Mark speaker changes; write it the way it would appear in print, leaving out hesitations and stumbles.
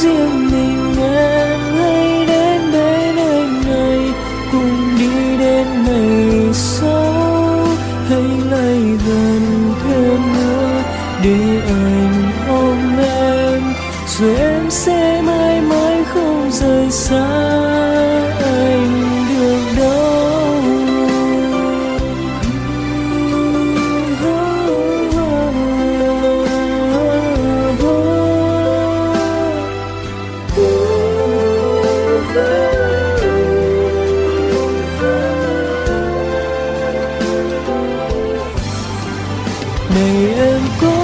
Speaker 1: riêng mình em, hãy đến bên anh này cùng đi đến ngày sau. Hãy lại gần thêm nữa để anh ôm em, rồi em sẽ mãi mãi không rời xa anh được đâu. Này em có